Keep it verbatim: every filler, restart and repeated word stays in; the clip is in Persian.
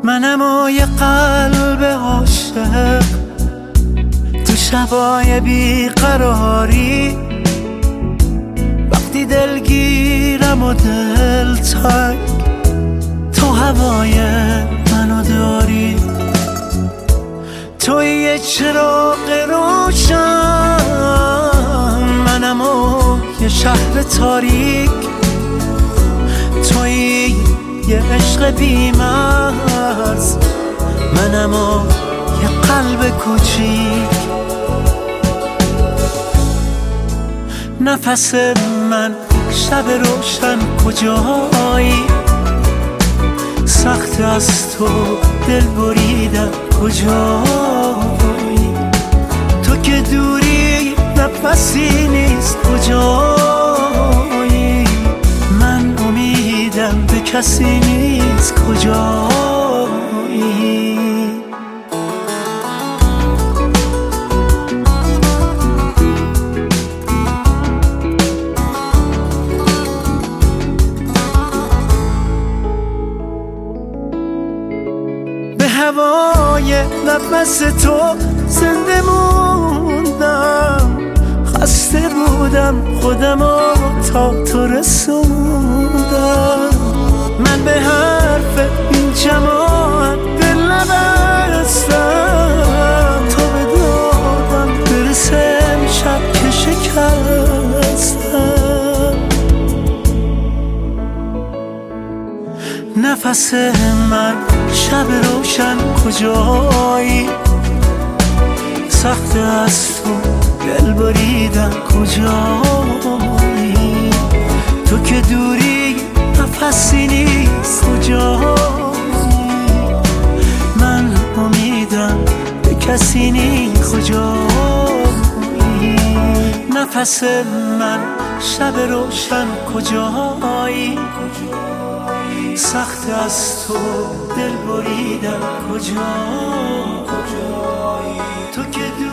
منم و یه قلب عاشق تو شبای بیقراری، وقتی دلگیرم و دل تنگ تو هوای منو داری. توی یه چراغ روشن، منم و یه شهر تاریک، توی یه عشق بی‌مرز، منم و یه قلب کوچیک. نفس من شب روشن کجایی، سخت از تو دل بریدم کجایی، تو که دوری نفسی نیست کجایی، من امیدم به کسی نیست کجایی. هوای نفس تو زنده موندم، خسته بودم خودمو تا تو رسوندم. من به حرف این جماعت دل نبستم، تو به دادم برسه امشب که شکستم. نفس من شب روشن کجایی، سخت از تو دل بریدم کجایی، تو که دوری نفسی نیست کجایی، من امیدم به کسی نیست کجایی. نفس من شب روشن کجایی، سخت از تو دل بریدم کجایی، تو که